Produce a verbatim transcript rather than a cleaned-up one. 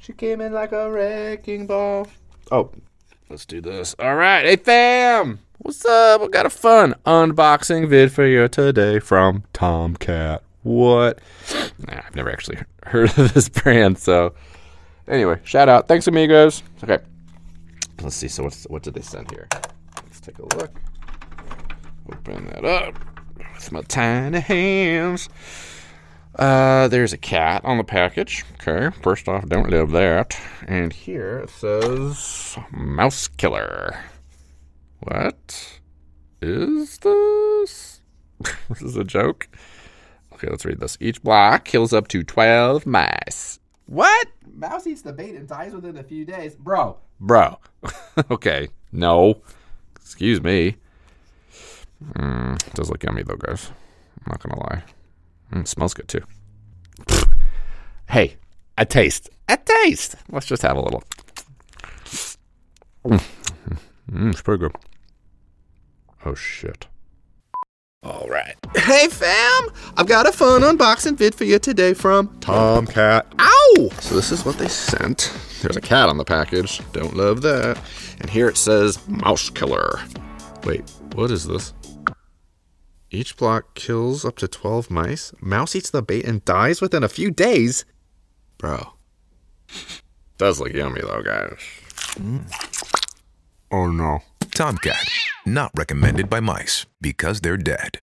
She came in like a wrecking ball. Oh, let's do this. All right. Hey, fam. What's up? We got a fun unboxing vid for you today from Tomcat. What? Nah, I've never actually heard of this brand, so anyway, shout out. Thanks, amigos. Okay. Let's see. So what's, what did they send here? Let's take a look. Open that up with my tiny hands. Uh, there's a cat on the package. Okay, first off, don't love that. And here it says Mouse Killer. What is this? This is a joke? Okay, let's read this. Each block kills up to twelve mice. What? Mouse eats the bait and dies within a few days. Bro. Bro. Okay, no. Excuse me. Mm, it does look yummy, though, guys. I'm not going to lie. Mm, it smells good, too. Hey, a taste. A taste. Let's just have a little. Mm, mm, it's pretty good. Oh, shit. All right. Hey, fam. I've got a fun unboxing vid for you today from Tomcat. Ow! So this is what they sent. There's a cat on the package. Don't love that. And here it says Mouse Killer. Wait, what is this? Each block kills up to twelve mice. Mouse eats the bait and dies within a few days. Bro. Does look yummy, though, guys. Mm. Oh, no. Tomcat. Not recommended by mice because they're dead.